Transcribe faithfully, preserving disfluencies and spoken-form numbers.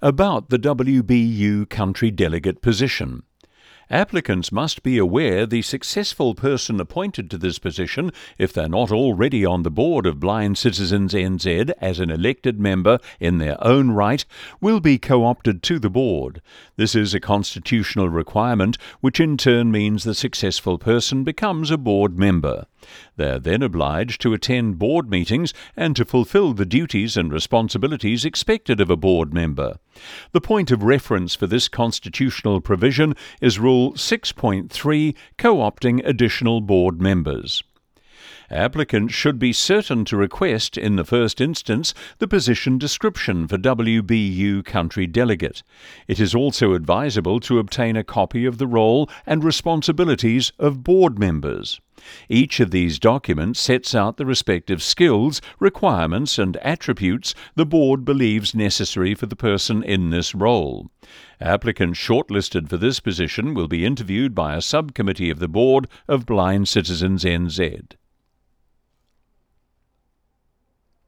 about the W B U country delegate position. Applicants must be aware the successful person appointed to this position, if they're not already on the board of Blind Citizens N Z as an elected member in their own right, will be co-opted to the board. This is a constitutional requirement, which in turn means the successful person becomes a board member. They are then obliged to attend board meetings and to fulfill the duties and responsibilities expected of a board member. The point of reference for this constitutional provision is Rule six point three, Co-opting Additional Board Members. Applicants should be certain to request, in the first instance, the position description for W B U Country Delegate. It is also advisable to obtain a copy of the role and responsibilities of board members. Each of these documents sets out the respective skills, requirements, and attributes the board believes necessary for the person in this role. Applicants shortlisted for this position will be interviewed by a subcommittee of the board of Blind Citizens N Z.